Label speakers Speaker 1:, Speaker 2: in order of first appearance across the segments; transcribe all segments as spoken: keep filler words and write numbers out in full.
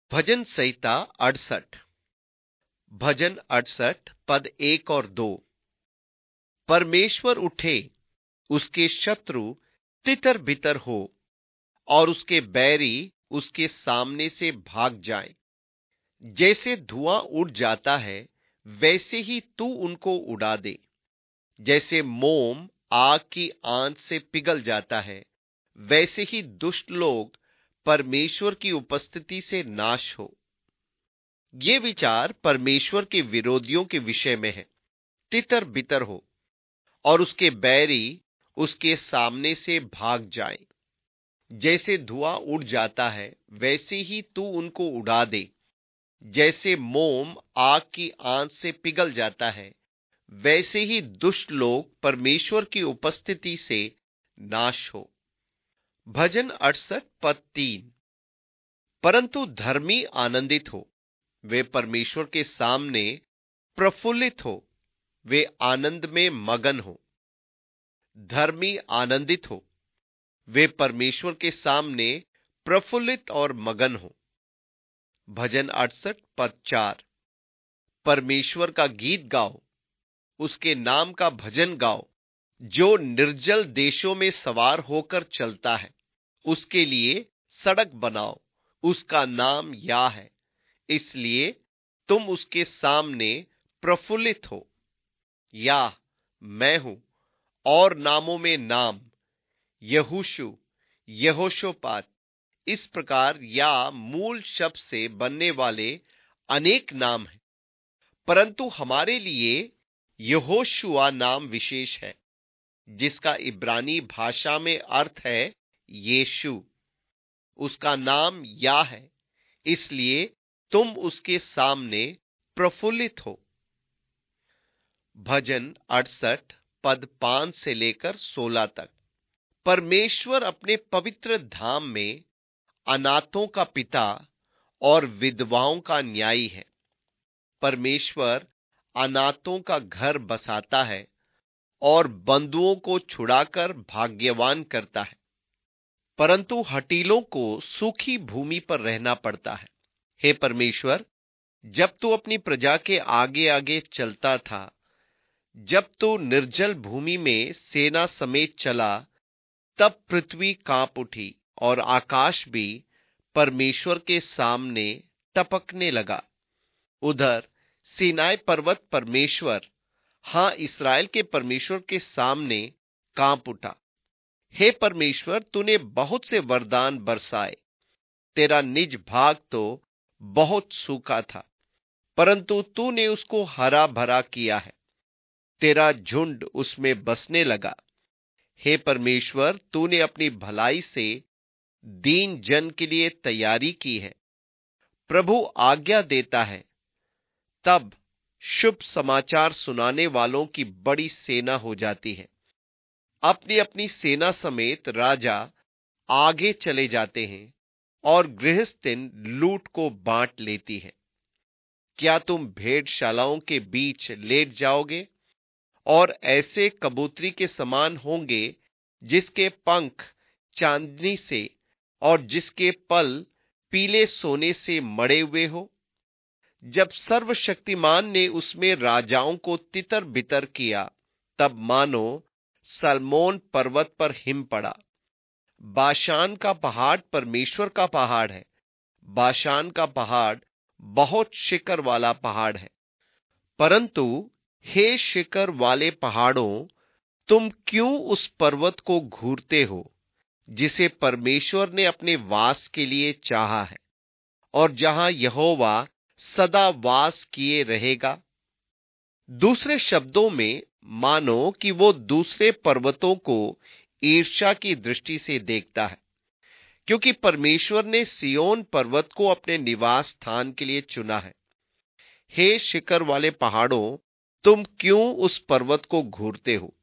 Speaker 1: भजन संहिता अड़सठ। भजन अड़सठ पद एक और दो। परमेश्वर उठे, उसके शत्रु तितर बितर हो, और उसके बैरी उसके सामने से भाग जाएं। जैसे धुआं उड़ जाता है, वैसे ही तू उनको उड़ा दे। जैसे मोम आग की आंच से पिघल जाता है, वैसे ही दुष्ट लोग परमेश्वर की उपस्थिति से नाश हो। ये विचार परमेश्वर के विरोधियों के विषय में है। तितर बितर हो और उसके बैरी उसके सामने से भाग जाएं। जैसे धुआं उड़ जाता है, वैसे ही तू उनको उड़ा दे। जैसे मोम आग की आंच से पिघल जाता है, वैसे ही दुष्ट लोग परमेश्वर की उपस्थिति से नाश हो। भजन अड़सठ पद तीन। परंतु धर्मी आनंदित हो, वे परमेश्वर के सामने प्रफुल्लित हो, वे आनंद में मगन हो। धर्मी आनंदित हो, वे परमेश्वर के सामने प्रफुल्लित और मगन हो। भजन अड़सठ पद चार। परमेश्वर का गीत गाओ, उसके नाम का भजन गाओ। जो निर्जल देशों में सवार होकर चलता है, उसके लिए सड़क बनाओ। उसका नाम या है, इसलिए तुम उसके सामने प्रफुल्लित हो। या मैं हूं, और नामों में नाम, यहोशू, यहोशोपात, इस प्रकार या मूल शब्द से बनने वाले अनेक नाम हैं, परंतु हमारे लिए यहोशुआ नाम विशेष है, जिसका इब्रानी भाषा में अर्थ है यीशु। उसका नाम या है, इसलिए तुम उसके सामने प्रफुल्लित हो। भजन अड़सठ पद पांच से लेकर सोलह तक। परमेश्वर अपने पवित्र धाम में अनाथों का पिता और विधवाओं का न्यायी है। परमेश्वर अनाथों का घर बसाता है और बंधुओं को छुड़ाकर भाग्यवान करता है, परंतु हठीलों को सूखी भूमि पर रहना पड़ता है। हे परमेश्वर, जब तू अपनी प्रजा के आगे आगे चलता था, जब तू निर्जल भूमि में सेना समेत चला, तब पृथ्वी कांप उठी और आकाश भी परमेश्वर के सामने टपकने लगा। उधर सीनाई पर्वत परमेश्वर, हां इस्राएल के परमेश्वर के सामने कांप उठा। हे परमेश्वर, तूने बहुत से वरदान बरसाए। तेरा निज भाग तो बहुत सूखा था, परंतु तूने उसको हरा भरा किया है। तेरा झुंड उसमें बसने लगा। हे परमेश्वर, तूने अपनी भलाई से दीन जन के लिए तैयारी की है। प्रभु आज्ञा देता है, तब शुभ समाचार सुनाने वालों की बड़ी सेना हो जाती है। अपनी अपनी सेना समेत राजा आगे चले जाते हैं और गृहस्थिन लूट को बांट लेती है। क्या तुम भेड़शालाओं के बीच लेट जाओगे और ऐसे कबूतरी के समान होंगे, जिसके पंख चांदनी से और जिसके पल पीले सोने से मढ़े हुए हो? जब सर्वशक्तिमान ने उसमें राजाओं को तितर बितर किया, तब मानो सल्मोन पर्वत पर हिम पड़ा। बाशान का पहाड़ परमेश्वर का पहाड़ है। बाशान का पहाड़ बहुत शिखर वाला पहाड़ है। परंतु हे शिखर वाले पहाड़ों, तुम क्यों उस पर्वत को घूरते हो, जिसे परमेश्वर ने अपने वास के लिए चाहा है, और जहां यहोवा सदा वास किए रहेगा? दूसरे शब्दों में, मानो कि वो दूसरे पर्वतों को ईर्ष्या की दृष्टि से देखता है, क्योंकि परमेश्वर ने सिय्योन पर्वत को अपने निवास स्थान के लिए चुना है। हे शिखर वाले पहाड़ों, तुम क्यों उस पर्वत को घूरते हो?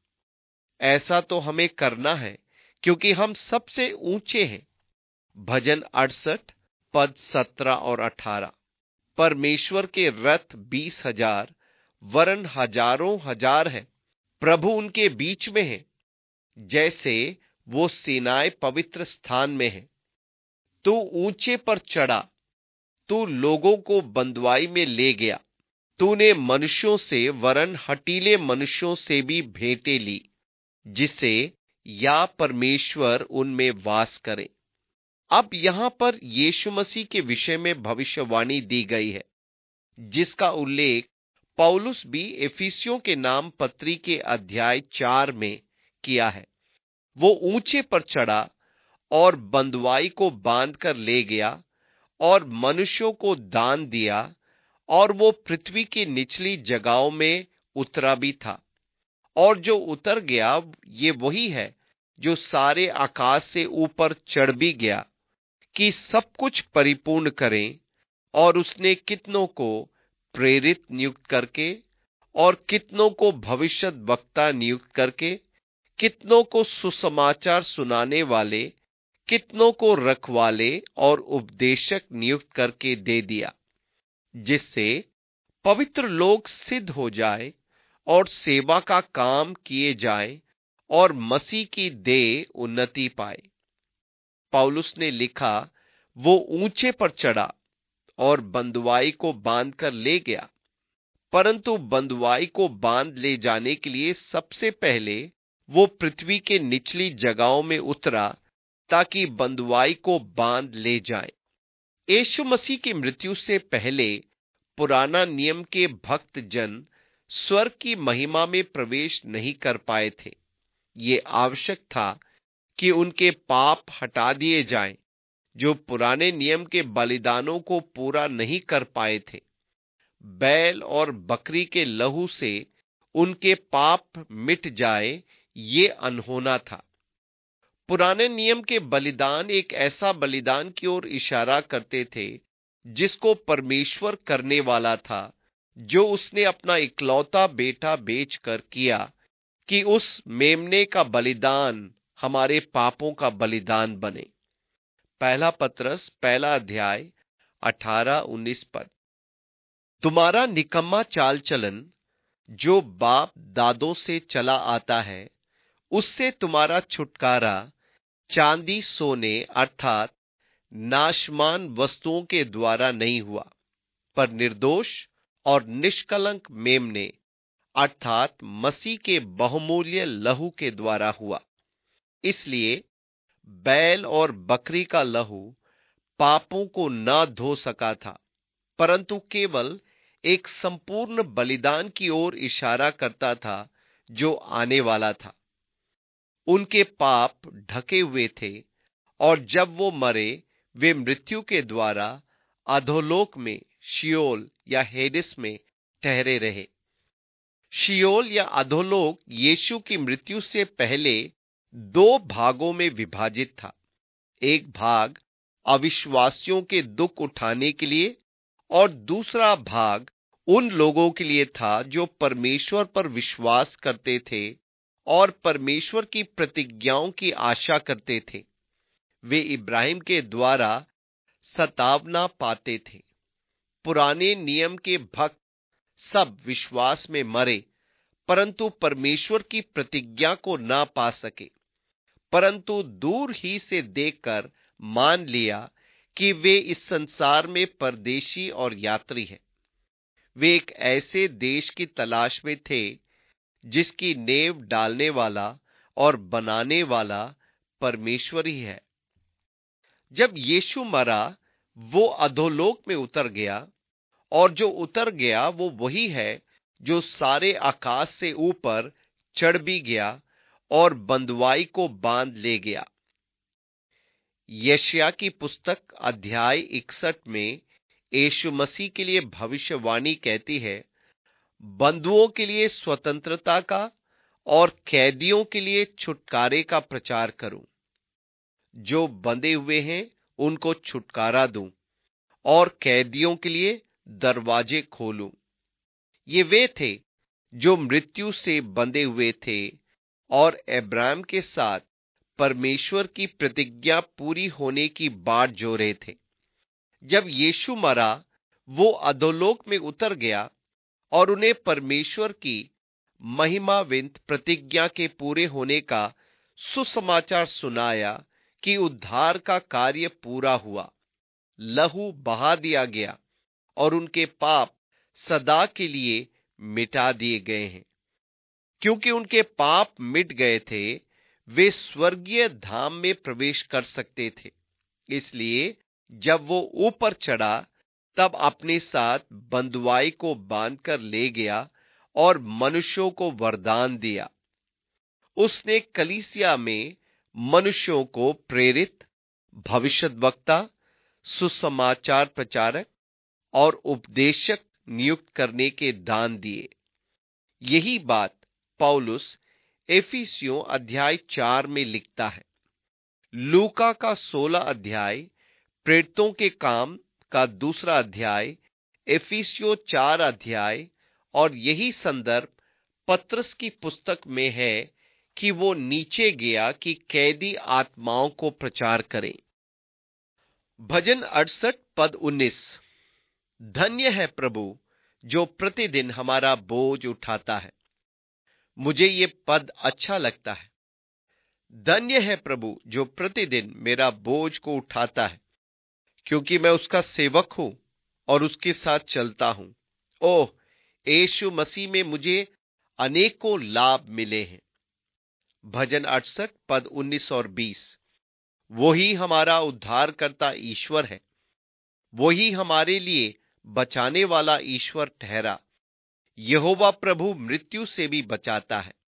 Speaker 1: ऐसा तो हमें करना है, क्योंकि हम सबसे ऊंचे हैं। भजन अड़सठ पद सत्रह और अठारह। परमेश्वर के रथ बीस हजार वरन हजारों हजार है। प्रभु उनके बीच में है, जैसे वो सीनाई पवित्र स्थान में है। तू ऊंचे पर चढ़ा, तू लोगों को बंधुआई में ले गया। तूने मनुष्यों से वरन हठीले मनुष्यों से भी भेंटें ली, जिससे या परमेश्वर उनमें वास करे। अब यहां पर यीशु मसीह के विषय में भविष्यवाणी दी गई है, जिसका उल्लेख पौलुस भी एफिसियों के नाम पत्री के अध्याय चार में किया है। वो ऊंचे पर चढ़ा और बंधुआई को बांध कर ले गया और मनुष्यों को दान दिया, और वो पृथ्वी की निचली जगहों में उतरा भी था। और जो उतर गया ये वही है जो सारे आकाश से ऊपर चढ़ भी गया कि सब कुछ परिपूर्ण करें। और उसने कितनों को प्रेरित नियुक्त करके, और कितनों को भविष्य वक्ता नियुक्त करके, कितनों को सुसमाचार सुनाने वाले, कितनों को रखवाले और उपदेशक नियुक्त करके दे दिया, जिससे पवित्र लोग सिद्ध हो जाए और सेवा का काम किए जाए और मसीह की देह उन्नति पाए। पौलुस ने लिखा, वो ऊंचे पर चढ़ा और बंधुआई को बांध कर ले गया। परंतु बंधुआई को बांध ले जाने के लिए सबसे पहले वो पृथ्वी के निचली जगहों में उतरा, ताकि बंधुआई को बांध ले जाए। यीशु मसीह की मृत्यु से पहले पुराना नियम के भक्त जन स्वर्ग की महिमा में प्रवेश नहीं कर पाए थे। ये आवश्यक था कि उनके पाप हटा दिए जाएं, जो पुराने नियम के बलिदानों को पूरा नहीं कर पाए थे। बैल और बकरी के लहू से उनके पाप मिट जाए, ये अनहोना था। पुराने नियम के बलिदान एक ऐसा बलिदान की ओर इशारा करते थे जिसको परमेश्वर करने वाला था, जो उसने अपना इकलौता बेटा बेचकर किया, कि उस मेमने का बलिदान हमारे पापों का बलिदान बने। पहला पत्रस पहला अध्याय अठारह उन्नीस पद। तुम्हारा निकम्मा चाल चलन जो बाप दादों से चला आता है, उससे तुम्हारा छुटकारा चांदी सोने अर्थात नाशमान वस्तुओं के द्वारा नहीं हुआ, पर निर्दोष और निष्कलंक मेमने अर्थात मसीह के बहुमूल्य लहू के द्वारा हुआ। इसलिए बैल और बकरी का लहू पापों को न धो सका था, परंतु केवल एक संपूर्ण बलिदान की ओर इशारा करता था जो आने वाला था। उनके पाप ढके हुए थे, और जब वो मरे वे मृत्यु के द्वारा अधोलोक में शियोल या हेडिस में ठहरे रहे। शियोल या अधोलोक यीशु की मृत्यु से पहले दो भागों में विभाजित था। एक भाग अविश्वासियों के दुख उठाने के लिए, और दूसरा भाग उन लोगों के लिए था जो परमेश्वर पर विश्वास करते थे और परमेश्वर की प्रतिज्ञाओं की आशा करते थे। वे इब्राहिम के द्वारा सतावना पाते थे। पुराने नियम के भक्त सब विश्वास में मरे, परंतु परमेश्वर की प्रतिज्ञा को ना पा सके, परंतु दूर ही से देखकर मान लिया कि वे इस संसार में परदेशी और यात्री हैं। वे एक ऐसे देश की तलाश में थे जिसकी नींव डालने वाला और बनाने वाला परमेश्वर ही है। जब यीशु मरा, वो अधोलोक में उतर गया, और जो उतर गया वो वही है जो सारे आकाश से ऊपर चढ़ भी गया और बंधुआई को बांध ले गया। यशायाह की पुस्तक अध्याय इकसठ में यीशु मसीह के लिए भविष्यवाणी कहती है, बंधुओं के लिए स्वतंत्रता का और कैदियों के लिए छुटकारे का प्रचार करूं। जो बंधे हुए हैं उनको छुटकारा दूं, और कैदियों के लिए दरवाजे खोलूं। ये वे थे जो मृत्यु से बंधे हुए थे और अब्राहम के साथ परमेश्वर की प्रतिज्ञा पूरी होने की बाट जो रहे थे। जब यीशु मरा, वो अधोलोक में उतर गया और उन्हें परमेश्वर की महिमाविंत प्रतिज्ञा के पूरे होने का सुसमाचार सुनाया कि उद्धार का कार्य पूरा हुआ। लहू बहा दिया गया और उनके पाप सदा के लिए मिटा दिए गए हैं। क्योंकि उनके पाप मिट गए थे, वे स्वर्गीय धाम में प्रवेश कर सकते थे। इसलिए जब वो ऊपर चढ़ा, तब अपने साथ बंधुआई को बांधकर ले गया और मनुष्यों को वरदान दिया। उसने कलीसिया में मनुष्यों को प्रेरित, भविष्यद्वक्ता, सुसमाचार प्रचारक और उपदेशक नियुक्त करने के दान दिए। यही बात पौलुस एफिसियों अध्याय चार में लिखता है। लूका का सोलह अध्याय, प्रेरितों के काम का दूसरा अध्याय, एफिसियों चार अध्याय और यही संदर्भ पत्रस की पुस्तक में है कि वो नीचे गया कि कैदी आत्माओं को प्रचार करे। भजन अड़सठ पद उन्नीस। धन्य है प्रभु जो प्रतिदिन हमारा बोझ उठाता है। मुझे ये पद अच्छा लगता है। धन्य है प्रभु जो प्रतिदिन मेरा बोझ को उठाता है, क्योंकि मैं उसका सेवक हूं और उसके साथ चलता हूं। ओह, यीशु मसीह में मुझे अनेकों लाभ मिले हैं। भजन अड़सठ पद उन्नीस और बीस। वही हमारा उद्धारकर्ता ईश्वर है। वही हमारे लिए बचाने वाला ईश्वर ठहरा। यहोवा प्रभु मृत्यु से भी बचाता है।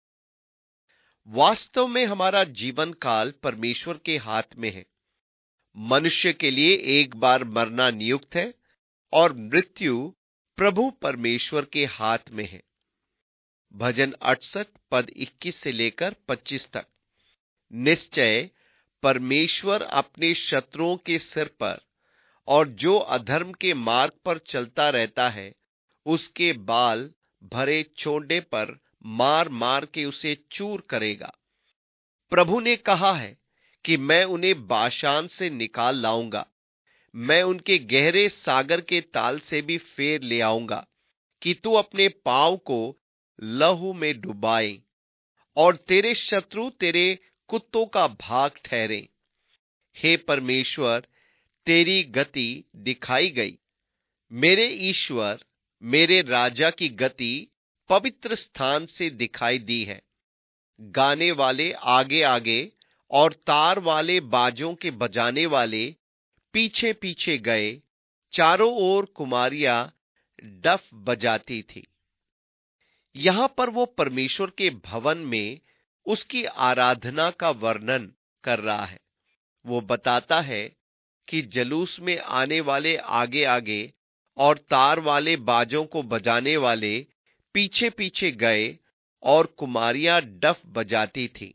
Speaker 1: वास्तव में हमारा जीवन काल परमेश्वर के हाथ में है। मनुष्य के लिए एक बार मरना नियुक्त है और मृत्यु प्रभु परमेश्वर के हाथ में है। भजन अड़सठ पद इक्कीस से लेकर पच्चीस तक। निश्चय परमेश्वर अपने शत्रुओं के सिर पर और जो अधर्म के मार्ग पर चलता रहता है, उसके बाल भरे चोंडे पर मार मार के उसे चूर करेगा। प्रभु ने कहा है कि मैं उन्हें बाशान से निकाल लाऊंगा। मैं उनके गहरे सागर के ताल से भी फेर ले आऊंगा कि तू अपने पांव को लहू में डुबाए और तेरे शत्रु तेरे कुत्तों का भाग ठहरे। हे परमेश्वर, तेरी गति दिखाई गई। मेरे ईश्वर, मेरे राजा की गति पवित्र स्थान से दिखाई दी है। गाने वाले आगे आगे और तार वाले बाजों के बजाने वाले पीछे पीछे गए। चारों ओर कुमारियां डफ बजाती थी। यहां पर वो परमेश्वर के भवन में उसकी आराधना का वर्णन कर रहा है। वो बताता है कि जलूस में आने वाले आगे आगे और तार वाले बाजों को बजाने वाले पीछे पीछे गए और कुमारियां डफ बजाती थी।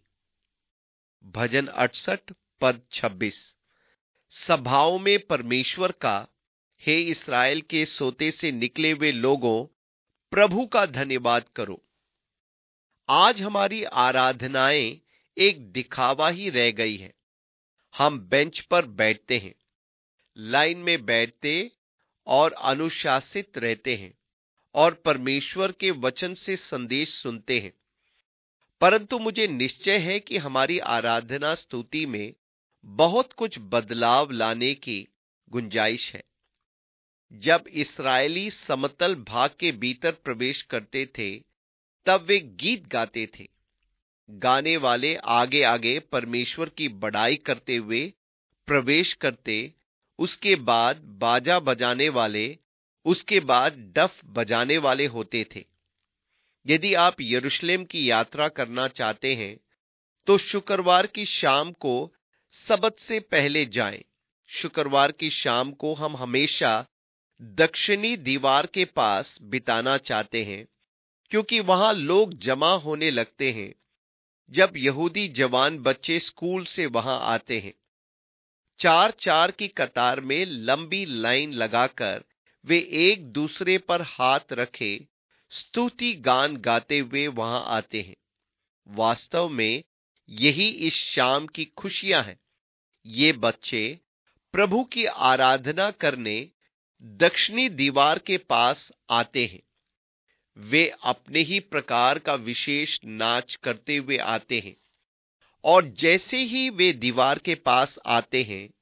Speaker 1: भजन अड़सठ पद छब्बीस। सभाओं में परमेश्वर का, हे इस्राएल के सोते से निकले हुए लोगों, प्रभु का धन्यवाद करो। आज हमारी आराधनाएं एक दिखावा ही रह गई है। हम बेंच पर बैठते हैं, लाइन में बैठते और अनुशासित रहते हैं और परमेश्वर के वचन से संदेश सुनते हैं। परंतु मुझे निश्चय है कि हमारी आराधना स्तुति में बहुत कुछ बदलाव लाने की गुंजाइश है। जब इस्राएली समतल भाग के भीतर प्रवेश करते थे, तब वे गीत गाते थे। गाने वाले आगे आगे परमेश्वर की बड़ाई करते हुए प्रवेश करते, उसके बाद बाजा बजाने वाले, उसके बाद डफ बजाने वाले होते थे। यदि आप यरूशलेम की यात्रा करना चाहते हैं, तो शुक्रवार की शाम को सबत से पहले जाएं। शुक्रवार की शाम को हम हमेशा दक्षिणी दीवार के पास बिताना चाहते हैं, क्योंकि वहां लोग जमा होने लगते हैं जब यहूदी जवान बच्चे स्कूल से वहां आते हैं। चार चार की कतार में लंबी लाइन लगाकर वे एक दूसरे पर हाथ रखे स्तुति गान गाते हुए वहां आते हैं। वास्तव में यही इस शाम की खुशियां हैं। ये बच्चे प्रभु की आराधना करने दक्षिणी दीवार के पास आते हैं। वे अपने ही प्रकार का विशेष नाच करते हुए आते हैं और जैसे ही वे दीवार के पास आते हैं,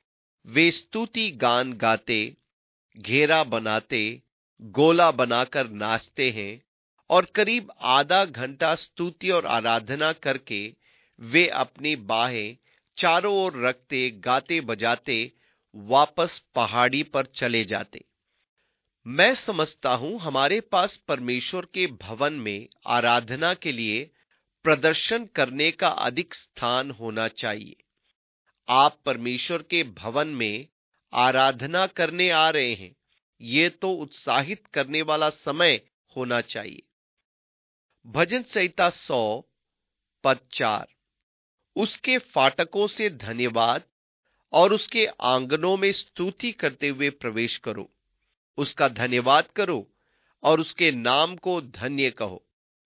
Speaker 1: वे स्तुति गान गाते, घेरा बनाते, गोला बनाकर नाचते हैं और करीब आधा घंटा स्तुति और आराधना करके वे अपनी बाहें चारों ओर रखते, गाते बजाते वापस पहाड़ी पर चले जाते। मैं समझता हूं हमारे पास परमेश्वर के भवन में आराधना के लिए प्रदर्शन करने का अधिक स्थान होना चाहिए। आप परमेश्वर के भवन में आराधना करने आ रहे हैं, ये तो उत्साहित करने वाला समय होना चाहिए। भजन संहिता सौ पद चार। उसके फाटकों से धन्यवाद और उसके आंगनों में स्तुति करते हुए प्रवेश करो। उसका धन्यवाद करो और उसके नाम को धन्य कहो।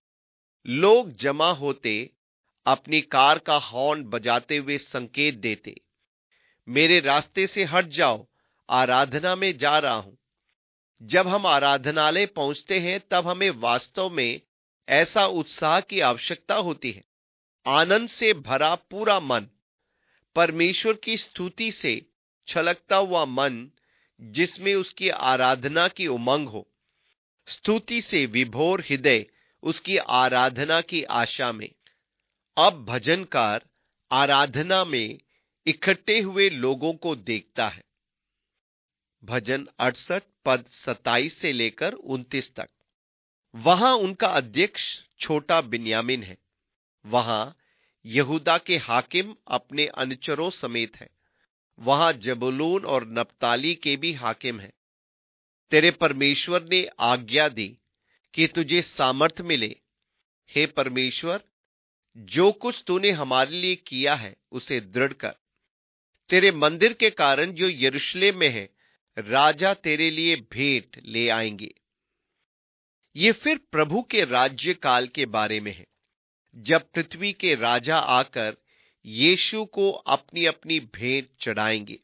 Speaker 1: लोग जमा होते अपनी कार का हॉर्न बजाते हुए संकेत देते, मेरे रास्ते से हट जाओ, आराधना में जा रहा हूं। जब हम आराधनालय पहुंचते हैं तब हमें वास्तव में ऐसा उत्साह की आवश्यकता होती है। आनंद से भरा पूरा मन, परमेश्वर की स्तुति से छलकता हुआ मन जिसमें उसकी आराधना की उमंग हो, स्तुति से विभोर हृदय उसकी आराधना की आशा में। अब भजनकार आराधना में इकट्ठे हुए लोगों को देखता है। भजन अड़सठ पद सत्ताईस से लेकर उनतीस तक। वहां उनका अध्यक्ष छोटा बिन्यामीन है। वहां यहूदा के हाकिम अपने अनुचरों समेत है। वहां जबूलून और नप्ताली के भी हाकिम हैं। तेरे परमेश्वर ने आज्ञा दी कि तुझे सामर्थ मिले। हे परमेश्वर, जो कुछ तूने हमारे लिए किया है उसे दृढ़ कर। तेरे मंदिर के कारण जो यरूशलेम में है, राजा तेरे लिए भेंट ले आएंगे। ये फिर प्रभु के राज्य काल के बारे में है, जब पृथ्वी के राजा आकर यीशु को अपनी अपनी भेंट चढ़ाएंगे।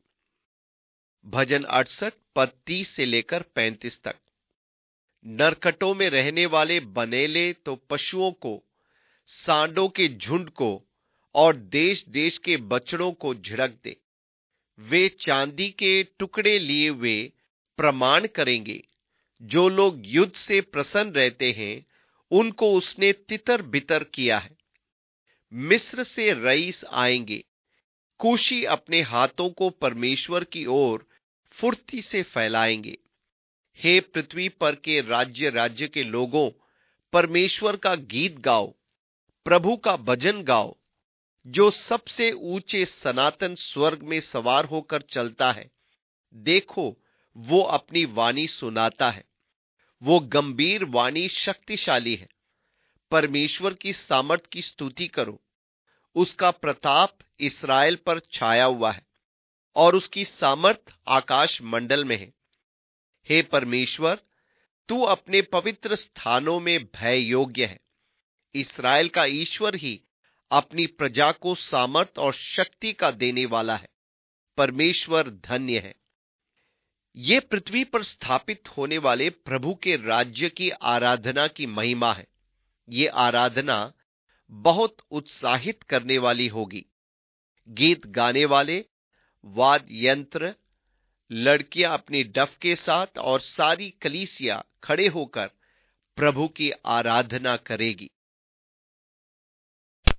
Speaker 1: भजन अड़सठ पद तीस से लेकर पैंतीस तक। नरकटों में रहने वाले बनेले तो पशुओं को, सांडों के झुंड को और देश देश के बछड़ों को झिड़क दे। वे चांदी के टुकड़े लिए हुए प्रमाण करेंगे। जो लोग युद्ध से प्रसन्न रहते हैं, उनको उसने तितर बितर किया है। मिस्र से रईस आएंगे। कूशी अपने हाथों को परमेश्वर की ओर फुर्ती से फैलाएंगे। हे पृथ्वी पर के राज्य राज्य के लोगों, परमेश्वर का गीत गाओ, प्रभु का भजन गाओ। जो सबसे ऊंचे सनातन स्वर्ग में सवार होकर चलता है, देखो वो अपनी वाणी सुनाता है। वो गंभीर वाणी शक्तिशाली है। परमेश्वर की सामर्थ की स्तुति करो। उसका प्रताप इस्राएल पर छाया हुआ है और उसकी सामर्थ आकाश मंडल में है। हे परमेश्वर, तू अपने पवित्र स्थानों में भय योग्य है। इस्राएल का ईश्वर ही अपनी प्रजा को सामर्थ और शक्ति का देने वाला है। परमेश्वर धन्य है। ये पृथ्वी पर स्थापित होने वाले प्रभु के राज्य की आराधना की महिमा है। ये आराधना बहुत उत्साहित करने वाली होगी। गीत गाने वाले, वाद यंत्र, लड़कियां अपनी डफ के साथ और सारी कलीसिया खड़े होकर प्रभु की आराधना करेगी।